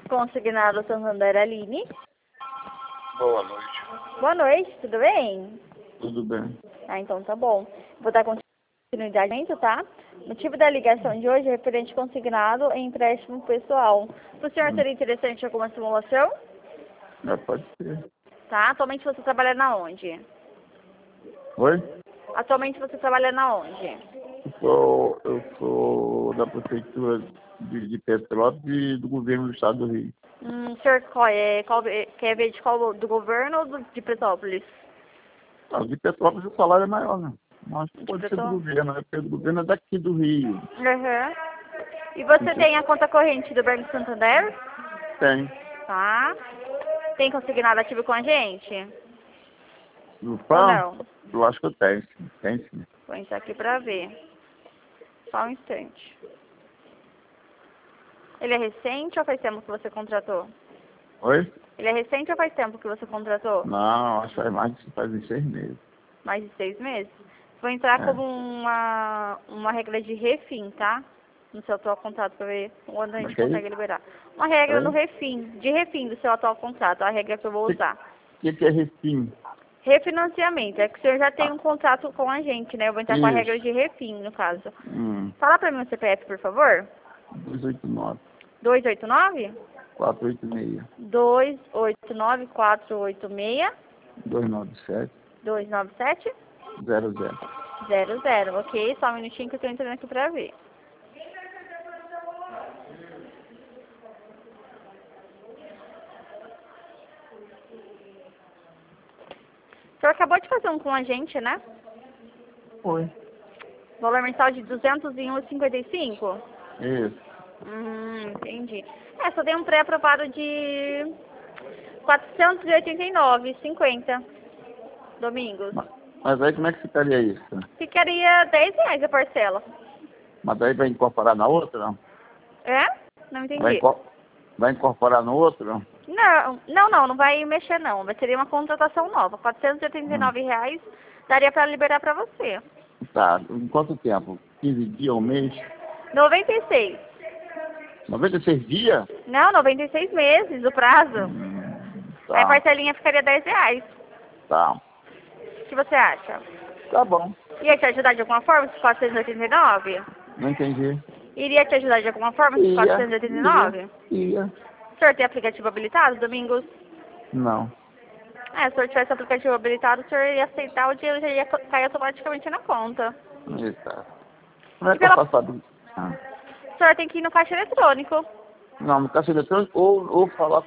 Consignado Santander Aline. Boa noite. Boa noite, tudo bem? Tudo bem. Ah, então tá bom. Vou dar continuidade, tá? O motivo da ligação de hoje é referente consignado em empréstimo pessoal. Para o senhor seria interessante alguma simulação? Pode ser. Tá? Atualmente você trabalha na onde? Oi? Atualmente você trabalha na onde? Eu sou da prefeitura de Petrópolis e do governo do estado do Rio. O senhor quer ver de qual do governo ou de Petrópolis? De Petrópolis o salário é maior, né? Mas De pode ser do Petrópolis? governo, né? Porque o governo é daqui do Rio. Uhum. E você tem a conta corrente do Banco Santander? Tem. Tá. Tem consignado ativo com a gente? No Ou PAN, não? eu acho que eu tenho, sim. Tem, sim. Vou entrar aqui pra ver. Só um instante. Ele é recente ou faz tempo que você contratou? Oi? Ele é recente ou faz tempo que você contratou? Não, acho que faz mais de faz uns 6 meses. Mais de 6 meses? Vou entrar É. como uma regra de refim, tá? No seu atual contrato pra ver quando a gente Ok. consegue liberar. Uma regra Oi? no refim, de refim do seu atual contrato, a regra que eu vou usar. O que é refim? Refinanciamento, é que o senhor já tem um contrato com a gente, né? Eu vou entrar com a regra Isso. de refim, no caso. 289 Fala pra mim o CPF, por favor. 289? 486 289-486 297 297 00. 00, ok? Só um minutinho que eu tô entrando aqui pra ver. O senhor acabou de fazer um com a gente, né? Foi. Valor mensal de 201,55? Isso. Entendi. Só tem um pré-aprovado de 489,50 domingos. Mas aí como é que ficaria isso? Ficaria R$10 a parcela. Mas aí vai incorporar na outra? Não? É? Não entendi. Vai incorporar no outro? Não? Não vai mexer não. Seria uma contratação nova. R$489 daria para liberar para você. Tá. Em quanto tempo? 15 dias, um mês? 96. 96 dias? Não, 96 meses o prazo. Aí a Tá. parcelinha ficaria R$10. Tá. O que você acha? Tá bom. Ia te ajudar de alguma forma esses 489? Não entendi. Iria te ajudar de alguma forma esses 489? Ia. O senhor tem aplicativo habilitado, Domingos? Não. Se o senhor tivesse aplicativo habilitado, o senhor ia aceitar, o dinheiro já ia cair automaticamente na conta. Eita. Como é E que eu faço a... o senhor tem que ir no caixa eletrônico. Não, no caixa eletrônico ou falar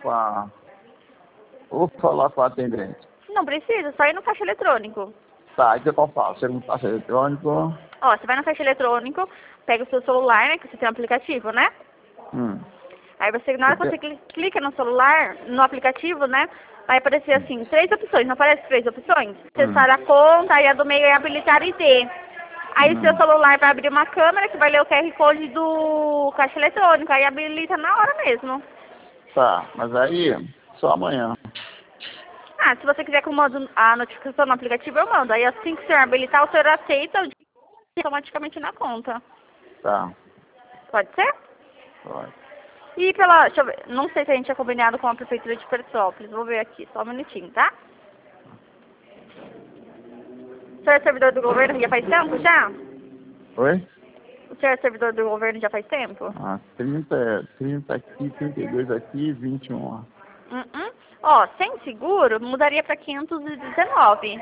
ou falar com a atendente. Não precisa, só ir no caixa eletrônico. Tá, então eu faço. Chega no caixa eletrônico. Ó, você vai no caixa eletrônico, pega o seu celular, né, que você tem um aplicativo, né? Aí você, na hora que você clica no celular, no aplicativo, né, vai aparecer assim, 3 opções, não aparece 3 opções? Acessar a conta, aí a do meio é habilitar ID. Aí o seu celular vai abrir uma câmera que vai ler o QR Code do caixa eletrônico, aí habilita na hora mesmo. Tá, mas aí só amanhã. Se você quiser que eu mando a notificação no aplicativo, eu mando. Aí assim que o senhor habilitar, o senhor aceita o dinheiro automaticamente na conta. Tá. Pode ser? Pode. E deixa eu ver, não sei se a gente é combinado com a prefeitura de Petrópolis, vou ver aqui, só um minutinho, tá? O senhor é servidor do governo já faz tempo, já? Oi? O senhor é servidor do governo já faz tempo? 30 aqui, 32 aqui, 21. Ó, sem seguro, mudaria para 519.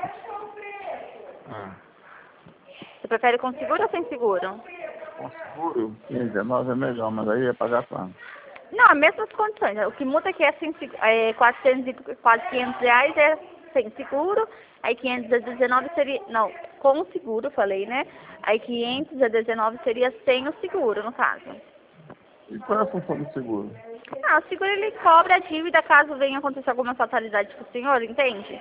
Você prefere com seguro ou sem seguro? Com seguro? 19 é melhor, mas aí ia pagar quanto? Não, as mesmas condições. O que muda é que quase R$500 é sem seguro, aí 519 seria, não, com o seguro, falei, né? Aí 519 seria sem o seguro, no caso. E qual é a função do seguro? O seguro ele cobra a dívida caso venha acontecer alguma fatalidade com o senhor, entende?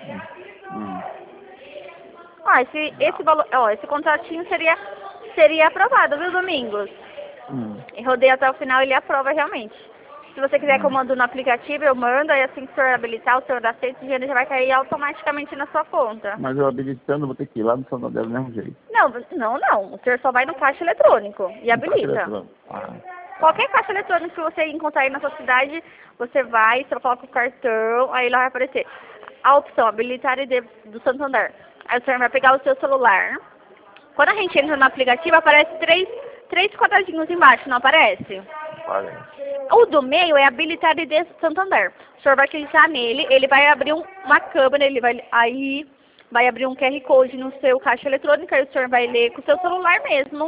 Esse contratinho seria aprovado, viu, Domingos? E rodei até o final, ele aprova realmente. Se você quiser que eu mando no aplicativo, eu mando, aí assim que o senhor habilitar, o senhor aceita, o dinheiro já vai cair automaticamente na sua conta. Mas eu habilitando, vou ter que ir lá no Santander do mesmo jeito. Não. O senhor só vai no caixa eletrônico e habilita. Tá Qualquer caixa eletrônica que você encontrar aí na sua cidade, você vai, você coloca o cartão, aí lá vai aparecer a opção habilitar ID do Santander. Aí o senhor vai pegar o seu celular. Quando a gente entra no aplicativo, aparece três quadradinhos embaixo, não aparece? Parece. O do meio é habilitar ID do Santander. O senhor vai clicar nele, ele vai abrir uma câmera, ele vai abrir um QR Code no seu caixa eletrônica e o senhor vai ler com o seu celular mesmo.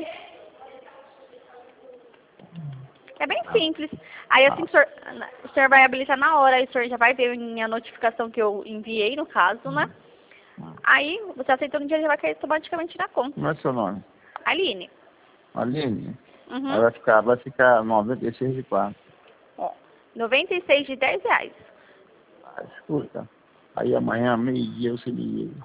É bem simples. Aí assim o senhor vai habilitar na hora, aí o senhor já vai ver a notificação que eu enviei, no caso, né? Aí, você aceitando o dinheiro, já vai cair automaticamente na conta. Como é seu nome? Aline. Aline? Uhum. Aí vai ficar 96 de 4. Ó, 96 de R$10. Escuta. Aí amanhã, meio-dia, eu se liga.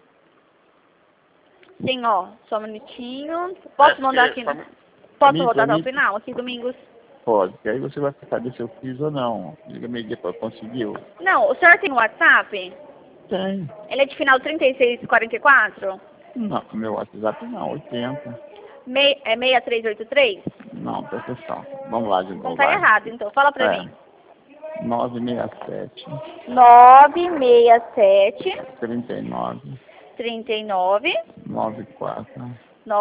Sim, ó, só um minutinho. Posso mandar aqui? Posso rodar até o final, aqui, Domingos? Pode, que aí você vai saber se eu fiz ou não. Liga meio-dia para conseguir. Não, o senhor tem WhatsApp? Tem. Ele é de final 3644? Não, meu WhatsApp não, 80. É 6383? Não, presta atenção. Vamos lá de novo. Não tá errado, então. Fala pra mim. 967. 967. 39. 94.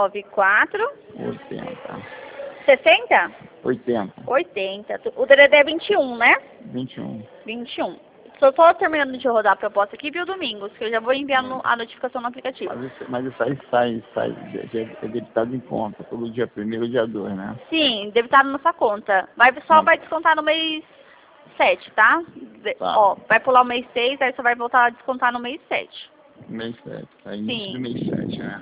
80. 60? 80. O DDD é 21, né? 21. Só terminando de rodar a proposta aqui, viu, Domingos? Que eu já vou enviar a notificação no aplicativo. Mas isso aí sai é debitado em conta, todo dia 1º e dia 2, né? Sim, debitado na sua conta. Vai descontar no mês 7, tá? Ó, vai pular o mês 6, aí você vai voltar a descontar no mês 7. Mês 7, tá início do mês 7, né?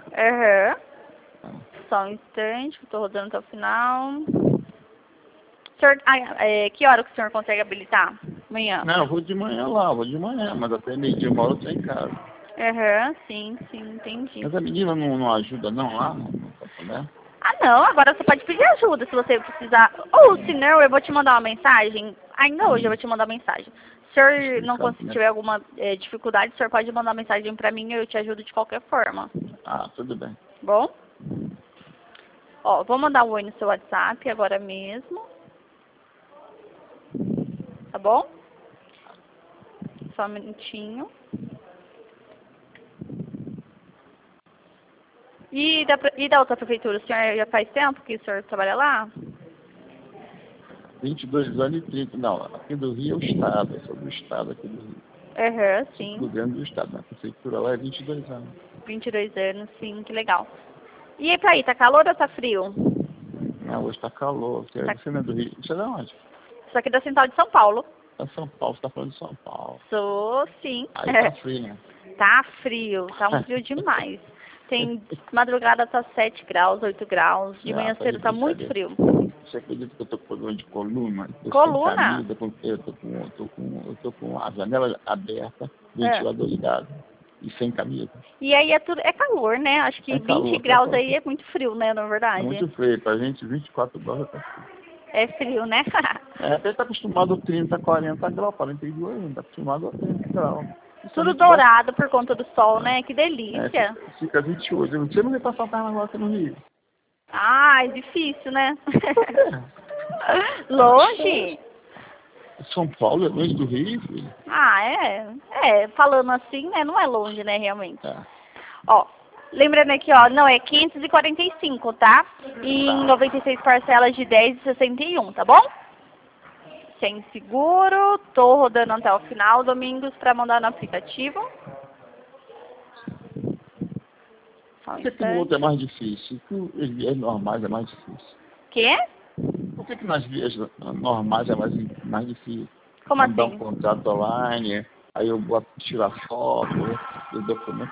Só um instante, que eu tô rodando até o final. Senhor, que hora que o senhor consegue habilitar? Amanhã? Não, eu vou de manhã, mas até meio-dia, uma hora eu tô em casa. Sim, entendi. Mas a menina não ajuda não lá né? Ah, não, agora você pode pedir ajuda se você precisar. Ou se não, eu vou te mandar uma mensagem. Ainda hoje eu vou te mandar uma mensagem. Se o senhor não tiver alguma dificuldade, o senhor pode mandar uma mensagem pra mim e eu te ajudo de qualquer forma. Ah, tudo bem. Bom? Ó, vou mandar um oi no seu WhatsApp agora mesmo. Tá bom? Só um minutinho. E da outra prefeitura, o senhor já faz tempo que o senhor trabalha lá? 22 anos e 30. Não, aqui do Rio é o Estado, é sobre o Estado aqui do Rio. Sim. O governo do Estado, na prefeitura lá é 22 anos. 22 anos, sim, que legal. E aí pra aí, tá calor ou tá frio? Não, hoje tá calor. Você não é do Rio? Você é de onde? Isso aqui é da Central de São Paulo. Tá São Paulo, você tá falando de São Paulo. Sou, sim. Aí tá frio, né? Tá frio, tá um frio demais. Tem madrugada tá 7 graus, 8 graus, de manhã cedo tá muito frio. Você acredita que eu tô com problema de coluna? Coluna? Eu tô com a janela aberta, ventilador ligado e sem camisa. E aí é calor, né? Acho que 20 graus aí é muito frio, né, na verdade? É muito frio, pra gente 24 graus tá frio. É frio, né? Até tá acostumado a 30, 40 graus, 42 ainda, tá acostumado a 30 graus. Tudo dourado por conta do sol, né? Que delícia. Fica 28. Eu não sei onde passar o carnaval aqui no Rio. Ah, é difícil, né? Longe? São Paulo é longe do Rio, filho. Ah, falando assim, né? Não é longe, né, realmente. Ó, lembrando aqui, ó, não, é 545, tá? E em 96 parcelas de 10,61, tá bom? Sem seguro, tô rodando até o final, Domingos, pra mandar no aplicativo. Por que o outro é mais difícil? Por que as vias normais é mais difícil? Quê? Por que nas vias normais é mais difícil? Como assim? Mandar um contrato online, aí eu boto tirar foto, os documentos.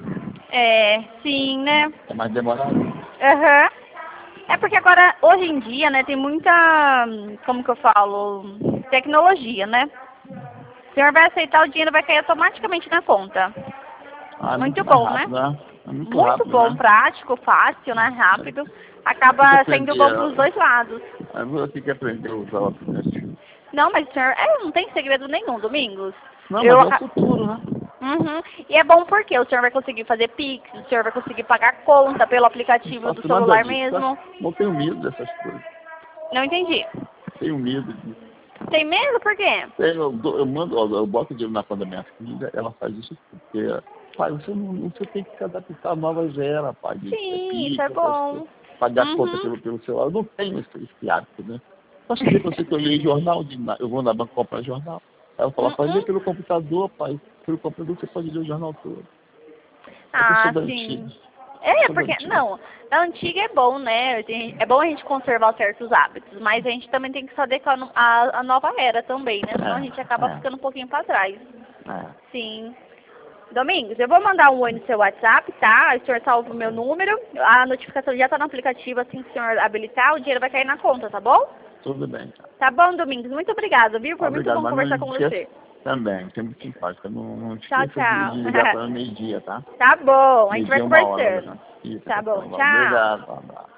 Sim, né? É mais demorado? É porque agora, hoje em dia, né, tem muita, como que eu falo, tecnologia, né? O senhor vai aceitar, o dinheiro vai cair automaticamente na conta. Muito bom, rápido, né? Muito rápido, bom, né? Prático, fácil, né? Rápido. Acaba sendo bom para os dois lados. Você tem que aprender a usar o aplicativo. Não, mas o senhor, não tem segredo nenhum, Domingos. Não, mas é o futuro, né? E é bom porque o senhor vai conseguir fazer Pix, o senhor vai conseguir pagar conta pelo aplicativo do celular mesmo. Não tenho medo dessas coisas. Não entendi. tenho medo disso. Tem medo? Por quê? Eu mando, eu boto dinheiro na conta da minha filha, ela faz isso porque, pai, você tem que se adaptar à nova era, pai. Sim, isso é bom. Pagar conta pelo celular. Eu não tenho esse hábito, né? Posso dizer pra você que eu leio jornal, eu vou na banca comprar jornal. Aí eu falo, pode ler pelo computador, pai. Pelo computador você pode ler o jornal todo. Ah, sim. Porque, não, a antiga é bom, né? É bom a gente conservar certos hábitos, mas a gente também tem que se adequar à nova era também, né? Senão a gente acaba ficando um pouquinho pra trás. Sim. Domingos, eu vou mandar um oi no seu WhatsApp, tá? O senhor salva o meu número, a notificação já tá no aplicativo, assim que o senhor habilitar, o dinheiro vai cair na conta, tá bom? Tudo bem. Tá bom, Domingos, muito obrigada, viu? Foi muito bom conversar com você. Também, sempre muito simpática. Não Tchau, esqueça tchau. de ligar para meio-dia, tá? Tá bom, a gente vai Meio-dia, 1 hora. conversando. Tá bom, tchau. Obrigado, um abraço.